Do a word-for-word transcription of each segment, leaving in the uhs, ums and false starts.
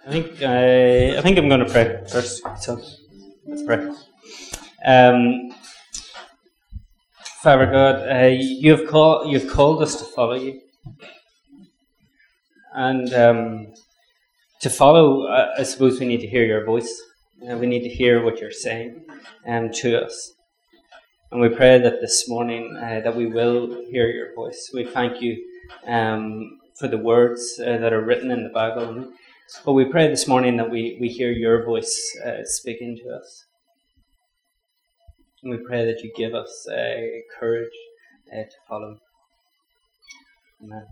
I think I, I think I'm going to pray first. So let's pray. Um, Father God, uh, you have called you've called us to follow you, and um, to follow, uh, I suppose we need to hear your voice. Uh, we need to hear what you're saying um, to us, and we pray that this morning uh, that we will hear your voice. We thank you um, for the words uh, that are written in the Bible. But we pray this morning that we, we hear your voice uh, speaking to us. And we pray that you give us uh, courage uh, to follow. Amen.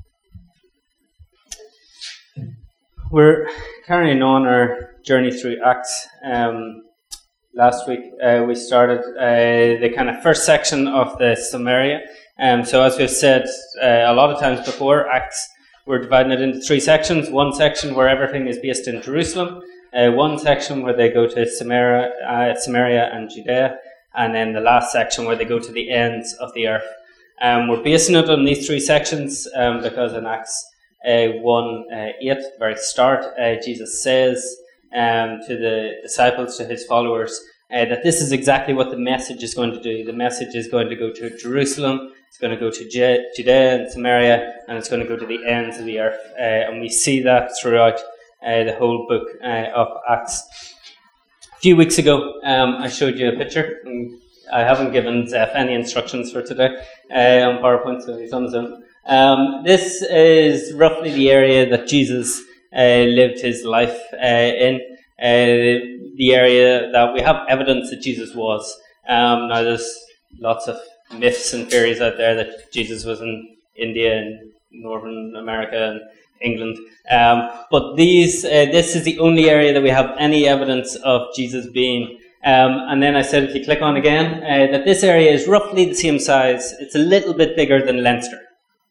We're carrying on our journey through Acts. Um, last week uh, we started uh, the kind of first section of the Samaria. Um, so as we've said uh, a lot of times before, Acts, we're dividing it into three sections. One section where everything is based in Jerusalem. Uh, one section where they go to Samaria, uh, Samaria and Judea. And then the last section where they go to the ends of the earth. Um, we're basing it on these three sections um, because in Acts uh, one eight, uh, very start, uh, Jesus says um, to the disciples, to his followers, uh, that this is exactly what the message is going to do. The message is going to go to Jerusalem. It's going to go to Judea and Samaria, and it's going to go to the ends of the earth. Uh, and we see that throughout uh, the whole book uh, of Acts. A few weeks ago, um, I showed you a picture. I haven't given Zeph any instructions for today uh, on PowerPoint, so he's on his own. Um, this is roughly the area that Jesus uh, lived his life uh, in, uh, the area that we have evidence that Jesus was. Um, now, there's lots of myths and theories out there that Jesus was in India and Northern America and England. Um, but these, uh, this is the only area that we have any evidence of Jesus being. Um, and then I said, if you click on again, uh, that this area is roughly the same size. It's a little bit bigger than Leinster.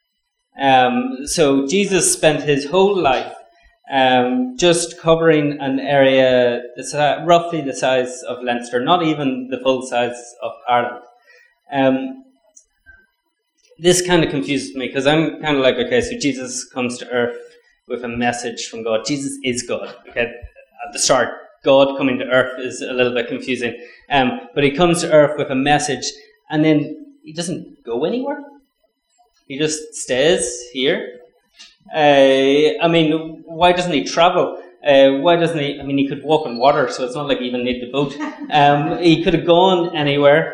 Um, so Jesus spent his whole life um, just covering an area that's roughly the size of Leinster, not even the full size of Ireland. Um, this kind of confuses me because I'm kind of like, okay, so Jesus comes to earth with a message from God. Jesus is God. Okay, at the start, God coming to earth is a little bit confusing. Um, but he comes to earth with a message, and then he doesn't go anywhere. He just stays here. Uh, I mean, why doesn't he travel? Uh, why doesn't he? I mean, he could walk on water, so it's not like he even needed a boat. Um, he could have gone anywhere.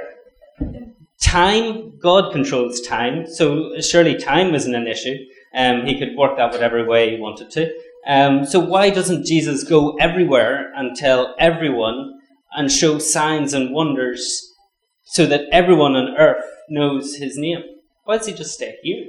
Time, God controls time, so surely time isn't an issue. Um, he could work that whatever way he wanted to. Um, so why doesn't Jesus go everywhere and tell everyone and show signs and wonders so that everyone on earth knows his name? Why does he just stay here?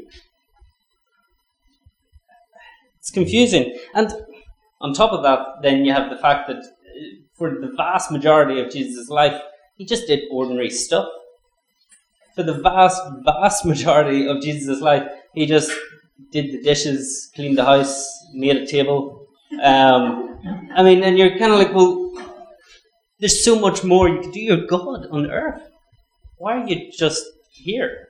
It's confusing. And on top of that, then you have the fact that for the vast majority of Jesus' life, he just did ordinary stuff. For the vast, vast majority of Jesus' life, he just did the dishes, cleaned the house, made a table. Um, I mean, and you're kind of like, well, there's so much more you could do. You're God on earth. Why are you just here?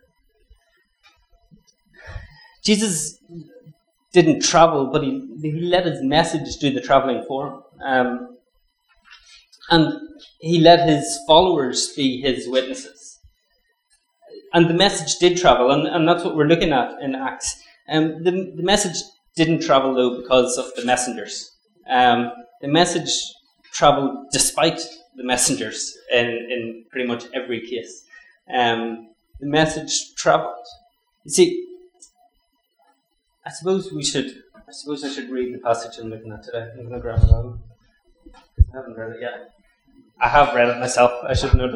Jesus didn't travel, but he, he let his message do the traveling for him. Um, and he let his followers be his witnesses. And the message did travel, and, and that's what we're looking at in Acts. Um, the, the message didn't travel, though, because of the messengers. Um, the message travelled despite the messengers in, in pretty much every case. Um, the message travelled. You see, I suppose we should, I suppose I should read the passage I'm looking at today. I'm going to grab it out. I haven't read it yet. I have read it myself, I should know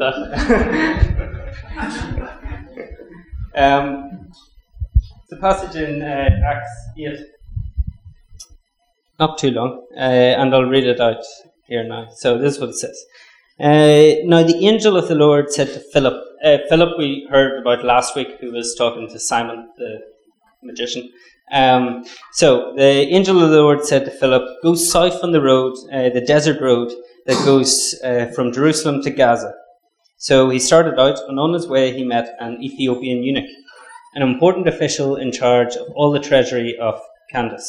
that. Um, the passage in uh, Acts eight, not too long, uh, and I'll read it out here now. So this is what it says. Uh, now the angel of the Lord said to Philip, uh, Philip we heard about last week, who was talking to Simon the magician. Um, so the angel of the Lord said to Philip, go south on the road, uh, the desert road that goes uh, from Jerusalem to Gaza. So he started out, and on his way he met an Ethiopian eunuch, an important official in charge of all the treasury of Candace,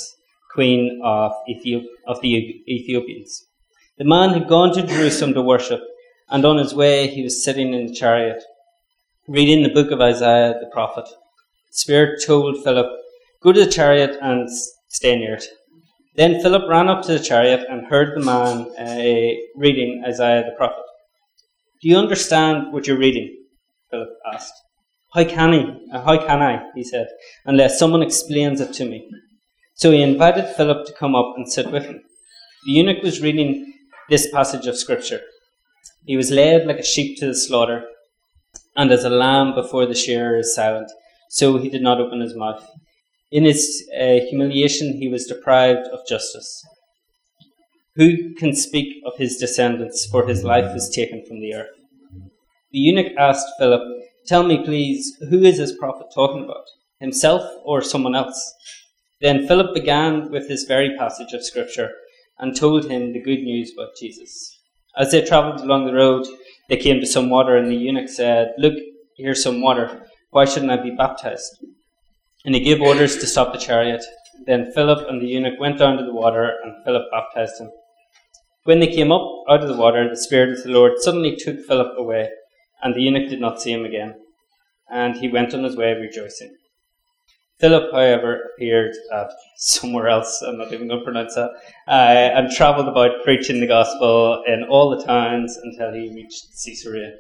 queen of, Ethiop- of the Ethiopians. The man had gone to Jerusalem to worship, and on his way he was sitting in the chariot, reading the book of Isaiah the prophet. The Spirit told Philip, "Go to the chariot and stay near it." Then Philip ran up to the chariot and heard the man uh, reading Isaiah the prophet. "Do you understand what you're reading?" Philip asked. How can I, uh, how can I, he said, "unless someone explains it to me?" So he invited Philip to come up and sit with him. The eunuch was reading this passage of scripture. "He was led like a sheep to the slaughter, and as a lamb before the shearer is silent, so he did not open his mouth. In his uh, humiliation he was deprived of justice. Who can speak of his descendants, for his life was taken from the earth?" The eunuch asked Philip, "Tell me, please, who is this prophet talking about, himself or someone else?" Then Philip began with this very passage of scripture and told him the good news about Jesus. As they travelled along the road, they came to some water, and the eunuch said, "Look, here's some water. Why shouldn't I be baptized?" And he gave orders to stop the chariot. Then Philip and the eunuch went down to the water, and Philip baptized him. When they came up out of the water, the Spirit of the Lord suddenly took Philip away, and the eunuch did not see him again, and he went on his way rejoicing. Philip, however, appeared at somewhere else, I'm not even going to pronounce that, uh, and travelled about preaching the gospel in all the towns until he reached Caesarea.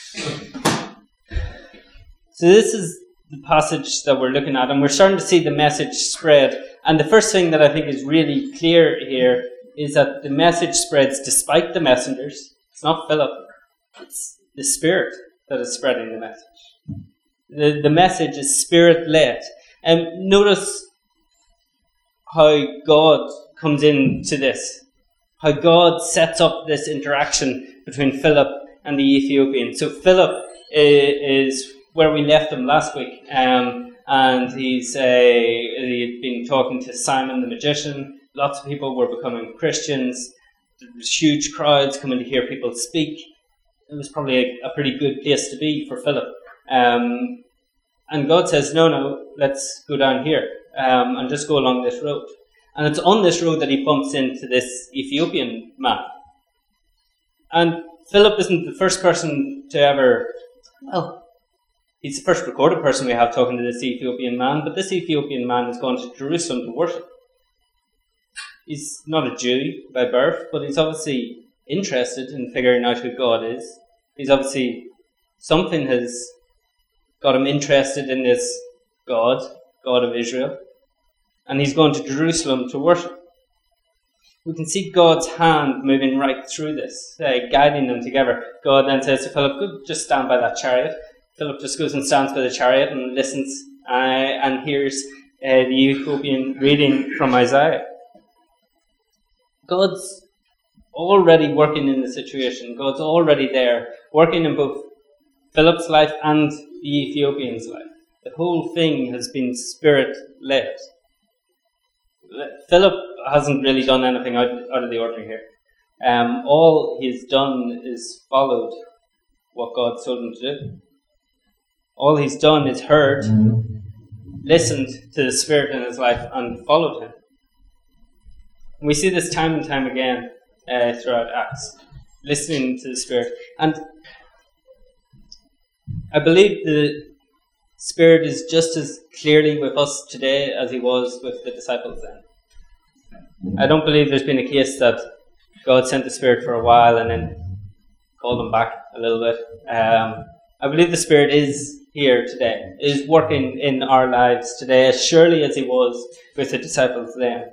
So this is the passage that we're looking at, and we're starting to see the message spread. And the first thing that I think is really clear here is that the message spreads despite the messengers. It's not Philip, it's the Spirit that is spreading the message. The, the message is Spirit-led. And um, notice how God comes into this, how God sets up this interaction between Philip and the Ethiopian. So Philip is where we left him last week, um, and he's uh, he'd been talking to Simon the magician. Lots of people were becoming Christians. There was huge crowds coming to hear people speak. It was probably a, a pretty good place to be for Philip. Um, and God says, no, no, let's go down here um, and just go along this road. And it's on this road that he bumps into this Ethiopian man. And Philip isn't the first person to ever, well, he's the first recorded person we have talking to this Ethiopian man, but this Ethiopian man has gone to Jerusalem to worship. He's not a Jew by birth, but he's obviously interested in figuring out who God is. He's obviously, something has got him interested in this God, God of Israel. And he's gone to Jerusalem to worship. We can see God's hand moving right through this, uh, guiding them together. God then says to Philip, go, just stand by that chariot. Philip just goes and stands by the chariot and listens uh, and hears uh, the Ethiopian reading from Isaiah. God's already working in the situation. God's already there, working in both Philip's life and the Ethiopian's life. The whole thing has been Spirit-led. Philip hasn't really done anything out, out of the ordinary here. Um, all he's done is followed what God told him to do. All he's done is heard, listened to the Spirit in his life, and followed him. And we see this time and time again uh, throughout Acts, listening to the Spirit. And I believe the Spirit is just as clearly with us today as he was with the disciples then. I don't believe there's been a case that God sent the Spirit for a while and then called him back a little bit. Um, I believe the Spirit is here today, is working in our lives today as surely as he was with the disciples then.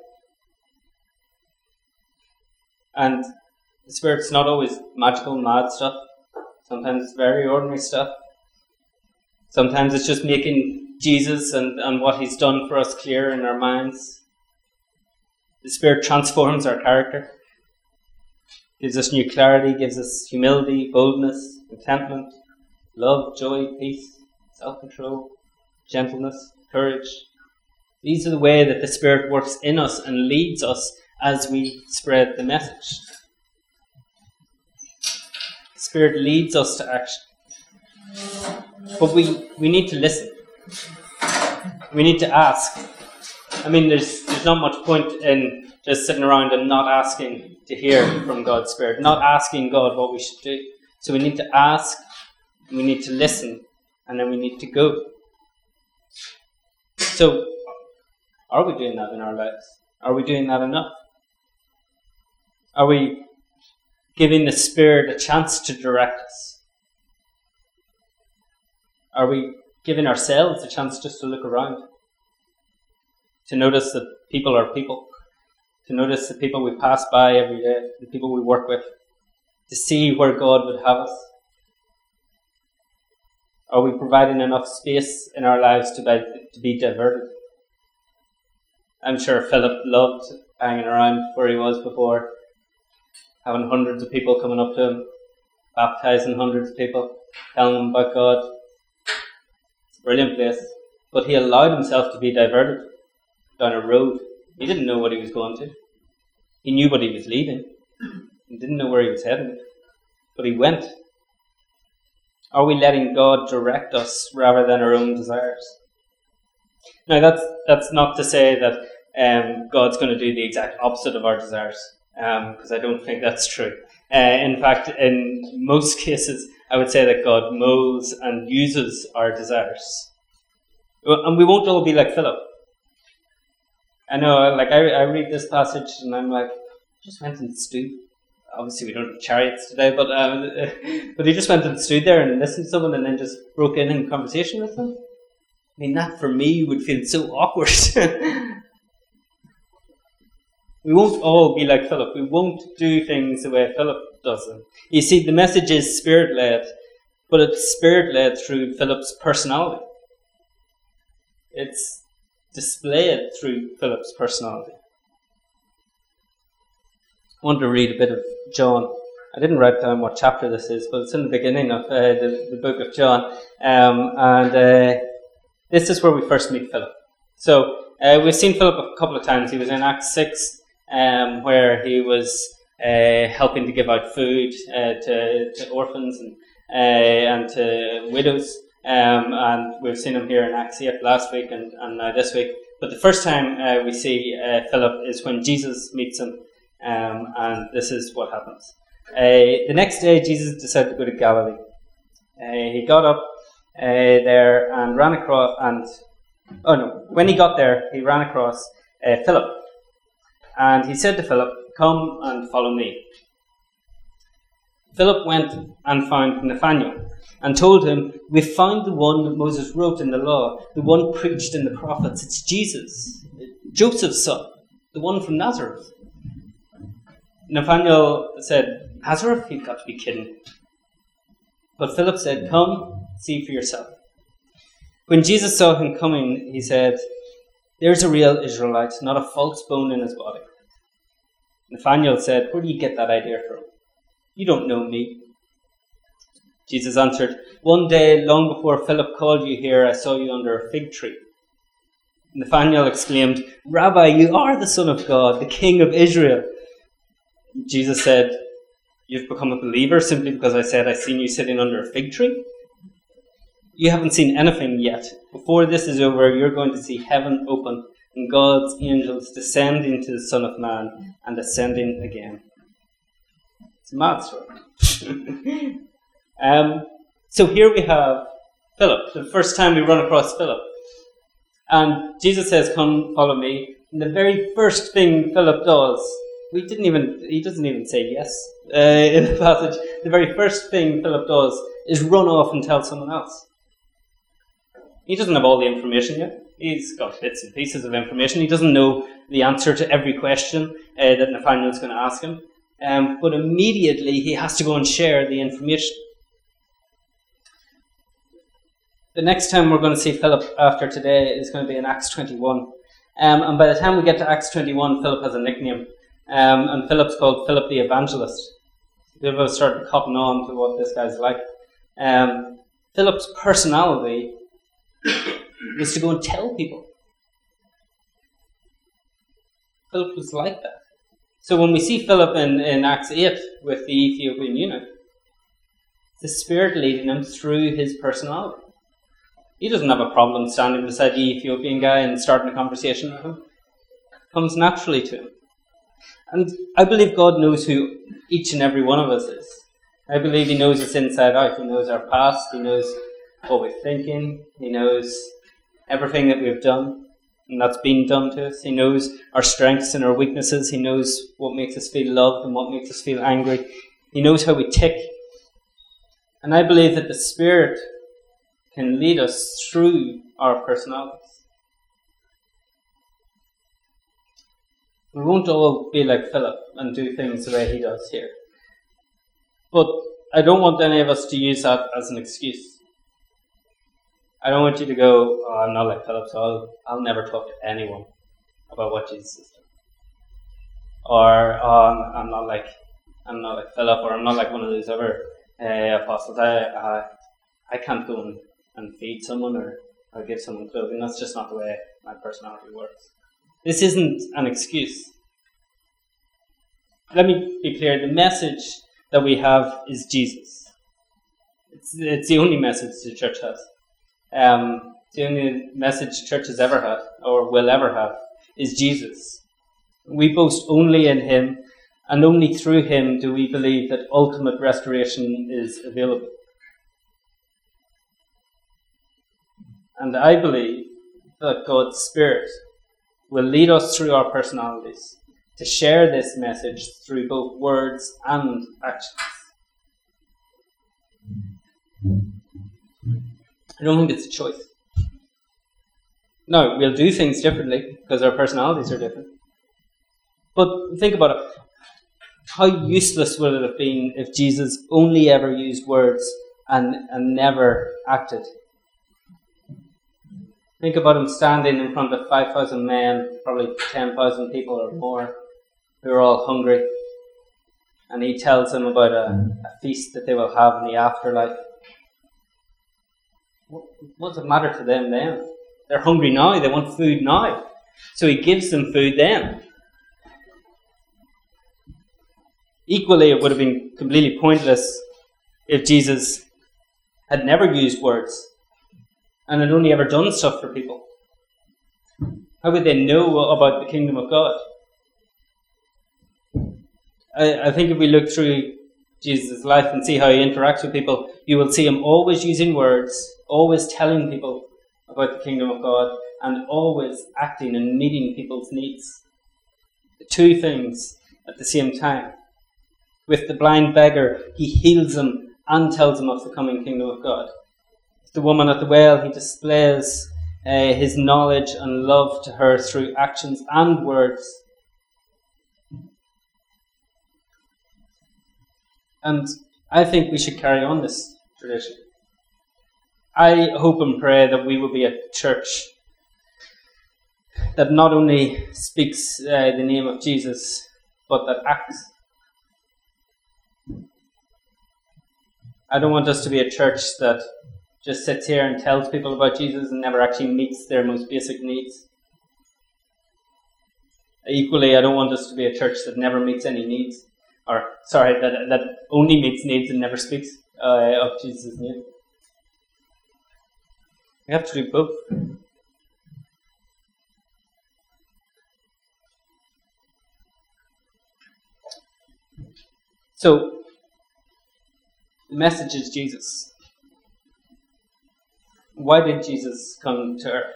And the Spirit's not always magical, mad stuff. Sometimes it's very ordinary stuff. Sometimes it's just making Jesus and, and what he's done for us clear in our minds. The Spirit transforms our character, gives us new clarity, gives us humility, boldness, contentment, love, joy, peace, self-control, gentleness, courage. These are the way that the Spirit works in us and leads us as we spread the message. The Spirit leads us to action. But we, we need to listen. We need to ask. I mean, there's, there's there's not much point in just sitting around and not asking to hear from God's Spirit, not asking God what we should do. So we need to ask, we need to listen, and then we need to go. So, are we doing that in our lives? Are we doing that enough? Are we giving the Spirit a chance to direct us? Are we giving ourselves a chance just to look around? To notice that people are people. To notice the people we pass by every day, the people we work with. To see where God would have us. Are we providing enough space in our lives to be, to be diverted? I'm sure Philip loved hanging around where he was before, having hundreds of people coming up to him, baptizing hundreds of people, telling them about God. It's a brilliant place. But he allowed himself to be diverted down a road. He didn't know what he was going to. He knew what he was leaving. He didn't know where he was heading. But he went. Are we letting God direct us rather than our own desires? Now, that's that's not to say that um, God's going to do the exact opposite of our desires, because um, I don't think that's true. Uh, in fact, in most cases, I would say that God molds and uses our desires. And we won't all be like Philip. I know, like, I, I read this passage and I'm like, just went and stood. Obviously, we don't have chariots today, but um, but he just went and stood there and listened to someone and then just broke in in conversation with them. I mean, that for me would feel so awkward. We won't all be like Philip. We won't do things the way Philip does them. You see, the message is Spirit-led, but it's Spirit-led through Philip's personality. It's displayed through Philip's personality. I want to read a bit of John. I didn't write down what chapter this is, but it's in the beginning of uh, the, the book of John. Um, and uh, this is where we first meet Philip. So uh, we've seen Philip a couple of times. He was in Acts six, um, where he was uh, helping to give out food uh, to, to orphans and, uh, and to widows. Um, and we've seen him here in Acts eight last week and, and now this week. But the first time uh, we see uh, Philip is when Jesus meets him. Um, and this is what happens. Uh, the next day, Jesus decided to go to Galilee. Uh, he got up uh, there and ran across, and oh no, when he got there, he ran across uh, Philip, and he said to Philip, "Come and follow me." Philip went and found Nathanael and told him, "We've found the one that Moses wrote in the law, the one preached in the prophets. It's Jesus, Joseph's son, the one from Nazareth." Nathanael said, "Nazareth? You've got to be kidding." But Philip said, "Come, see for yourself." When Jesus saw him coming, he said, "There's a real Israelite, not a false bone in his body." Nathanael said, "Where do you get that idea from? You don't know me." Jesus answered, "One day, long before Philip called you here, I saw you under a fig tree." Nathanael exclaimed, "Rabbi, you are the Son of God, the King of Israel." Jesus said, "You've become a believer simply because I said I've seen you sitting under a fig tree? You haven't seen anything yet. Before this is over, you're going to see heaven open and God's angels descending to the Son of Man and ascending again." It's a mad story. um, so here we have Philip, the first time we run across Philip. And Jesus says, "Come, follow me." And the very first thing Philip does, We didn't even, he doesn't even say yes uh, in the passage. The very first thing Philip does is run off and tell someone else. He doesn't have all the information yet. He's got bits and pieces of information. He doesn't know the answer to every question uh, that Nathanael is going to ask him. Um, but immediately he has to go and share the information. The next time we're going to see Philip after today is going to be in Acts twenty-one. Um, and by the time we get to Acts twenty-one, Philip has a nickname. Um, and Philip's called Philip the Evangelist. People have started cotton on to what this guy's like. Um, Philip's personality was to go and tell people. Philip was like that. So when we see Philip in, in Acts eight with the Ethiopian eunuch, the Spirit leading him through his personality. He doesn't have a problem standing beside the Ethiopian guy and starting a conversation with him. comes naturally to him. And I believe God knows who each and every one of us is. I believe he knows us inside out. He knows our past. He knows what we're thinking. He knows everything that we've done and that's been done to us. He knows our strengths and our weaknesses. He knows what makes us feel loved and what makes us feel angry. He knows how we tick. And I believe that the Spirit can lead us through our personalities. We won't all be like Philip and do things the way he does here. But I don't want any of us to use that as an excuse. I don't want you to go, oh, I'm not like Philip, so I'll, I'll never talk to anyone about what Jesus has done. Or, oh, I'm, I'm not like I'm not like Philip, or I'm not like one of those other uh, apostles. I, I I can't go and, and feed someone or, or give someone clothing. That's just not the way my personality works. This isn't an excuse. Let me be clear. The message that we have is Jesus. It's, it's the only message the church has. Um, the only message the church has ever had, or will ever have, is Jesus. We boast only in him, and only through him do we believe that ultimate restoration is available. And I believe that God's Spirit will lead us through our personalities to share this message through both words and actions. I don't think it's a choice. No, we'll do things differently because our personalities are different. But think about it. How useless would it have been if Jesus only ever used words and, and never acted? Think about him standing in front of five thousand men, probably ten thousand people or more, who are all hungry. And he tells them about a, a feast that they will have in the afterlife. What, what does it matter to them then? They're hungry now, they want food now. So he gives them food then. Equally, it would have been completely pointless if Jesus had never used words and had only ever done stuff for people. How would they know about the kingdom of God? I, I think if we look through Jesus' life and see how he interacts with people, you will see him always using words, always telling people about the kingdom of God, and always acting and meeting people's needs. The two things at the same time. With the blind beggar, he heals him and tells him of the coming kingdom of God. With the woman at the well, he displays uh, his knowledge and love to her through actions and words. And I think we should carry on this tradition. I hope and pray that we will be a church that not only speaks uh, the name of Jesus, but that acts. I don't want us to be a church that just sits here and tells people about Jesus and never actually meets their most basic needs. Equally, I don't want us to be a church that never meets any needs. Or, sorry, that, that only meets needs and never speaks uh, of Jesus' name. We have to do both. So, the message is Jesus. Why did Jesus come to earth?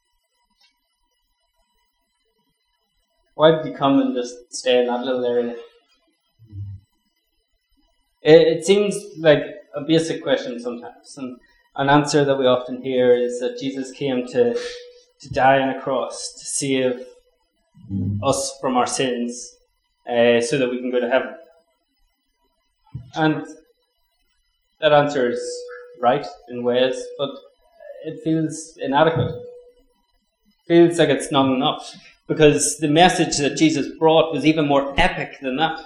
Why did he come and just stay in that little area? It, it seems like a basic question sometimes, and an answer that we often hear is that Jesus came to, to die on a cross to save us from our sins uh, so that we can go to heaven. And that answer is right in ways, but it feels inadequate. It feels like it's not enough, because the message that Jesus brought was even more epic than that.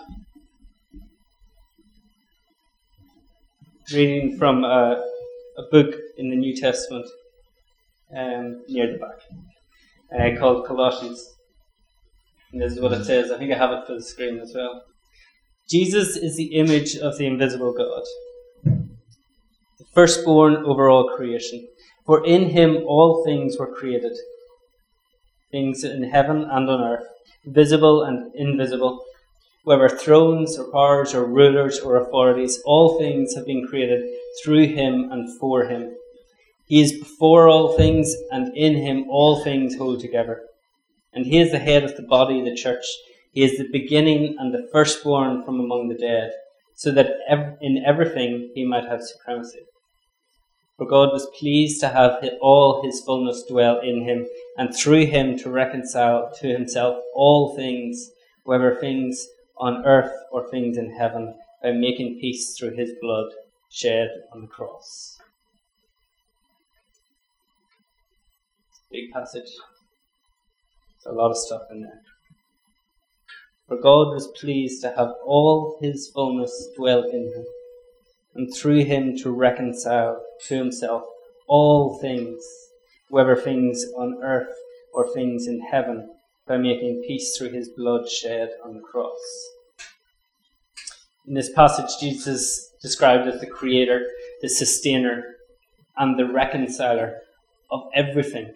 Reading from a, a book in the New Testament um, near the back uh, called Colossians. And this is what it says. I think I have it for the screen as well. Jesus is the image of the invisible God, the firstborn over all creation. For in him all things were created, things in heaven and on earth, visible and invisible, whether thrones or powers or rulers or authorities, all things have been created through him and for him. He is before all things, and in him all things hold together. And he is the head of the body, the church. He is the beginning and the firstborn from among the dead, so that in everything he might have supremacy. For God was pleased to have all his fullness dwell in him, and through him to reconcile to himself all things, whether things on earth or things in heaven, by making peace through his blood shed on the cross. Big passage. There's a lot of stuff in there. For God was pleased to have all his fullness dwell in him, and through him to reconcile to himself all things, whether things on earth or things in heaven, by making peace through his blood shed on the cross. In this passage, Jesus is described as the creator, the sustainer, and the reconciler of everything.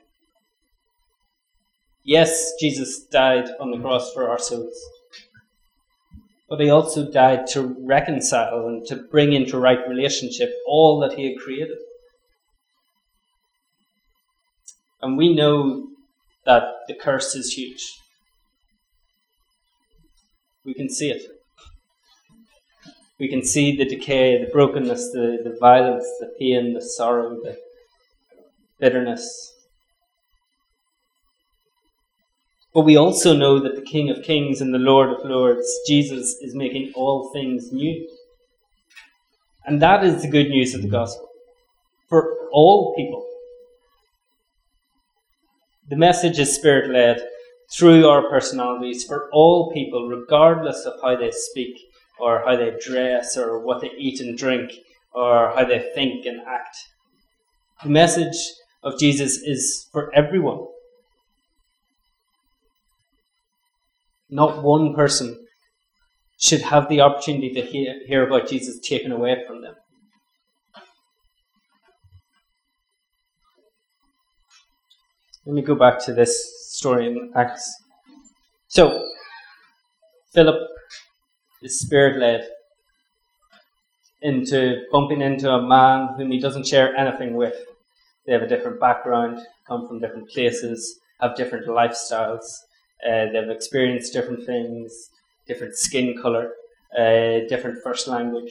Yes, Jesus died on the cross for our sins, but he also died to reconcile and to bring into right relationship all that he had created. And we know that the curse is huge. We can see it. We can see the decay, the brokenness, the, the violence, the pain, the sorrow, the bitterness. But we also know that the King of Kings and the Lord of Lords, Jesus, is making all things new. And that is the good news of the gospel for all people. The message is spirit-led through our personalities for all people, regardless of how they speak or how they dress or what they eat and drink or how they think and act. The message of Jesus is for everyone. Not one person should have the opportunity to hear, hear about Jesus taken away from them. Let me go back to this story in Acts. So, Philip is spirit-led into bumping into a man whom he doesn't share anything with. They have a different background, come from different places, have different lifestyles. Uh, they've experienced different things, different skin colour, uh, different first language.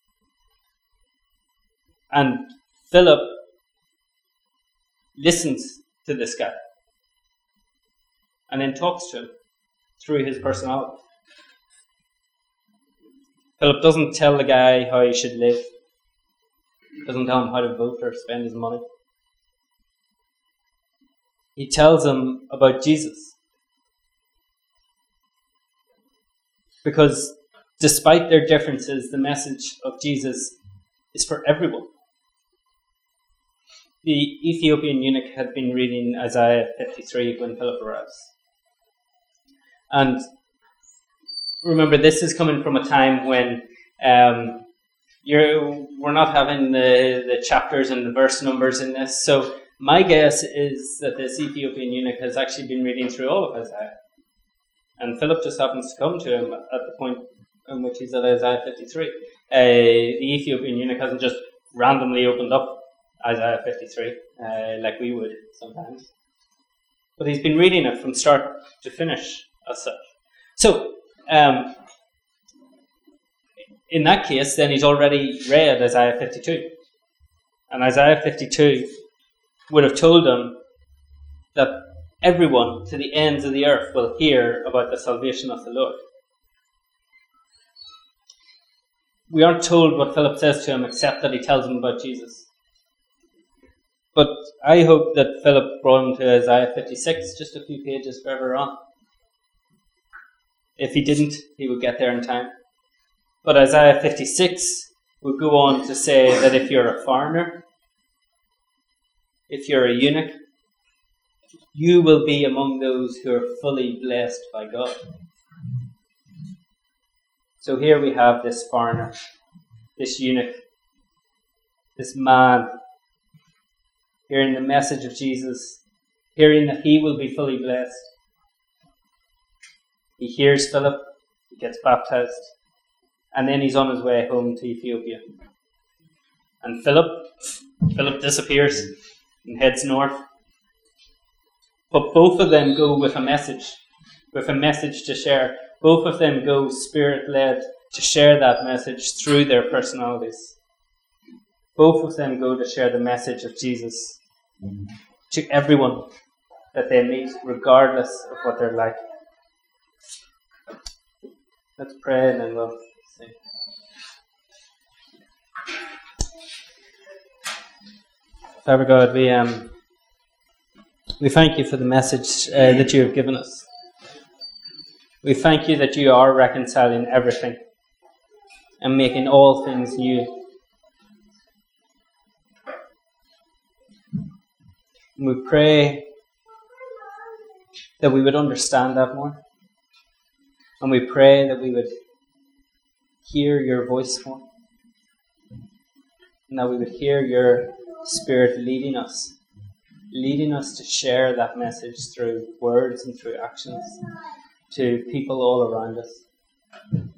And Philip listens to this guy and then talks to him through his personality. Philip doesn't tell the guy how he should live, doesn't tell him how to vote or spend his money. He tells him about Jesus. Because despite their differences, the message of Jesus is for everyone. The Ethiopian eunuch had been reading Isaiah fifty-three when Philip arrives. And remember, this is coming from a time when um, you're, we're not having the, the chapters and the verse numbers in this. So my guess is that this Ethiopian eunuch has actually been reading through all of Isaiah. And Philip just happens to come to him at the point in which he's at Isaiah fifty-three. Uh, the Ethiopian eunuch hasn't just randomly opened up Isaiah fifty-three, uh, like we would sometimes. But he's been reading it from start to finish as such. So, um, in that case, then he's already read Isaiah fifty-two. And Isaiah fifty-two would have told him that everyone to the ends of the earth will hear about the salvation of the Lord. We aren't told what Philip says to him except that he tells him about Jesus. But I hope that Philip brought him to Isaiah fifty-six, just a few pages further on. If he didn't, he would get there in time. But Isaiah fifty-six would go on to say that if you're a foreigner, if you're a eunuch, you will be among those who are fully blessed by God. So here we have this foreigner, this eunuch, this man, hearing the message of Jesus, hearing that he will be fully blessed. He hears Philip, he gets baptized, and then he's on his way home to Ethiopia. And Philip, Philip disappears and heads north. But both of them go with a message, with a message to share. Both of them go Spirit-led to share that message through their personalities. Both of them go to share the message of Jesus to everyone that they meet, regardless of what they're like. Let's pray and then we'll see. Father God, we um we thank you for the message uh, that you have given us. We thank you that you are reconciling everything and making all things new. And we pray that we would understand that more. And we pray that we would hear your voice more. And that we would hear your Spirit leading us. Leading us to share that message through words and through actions to people all around us.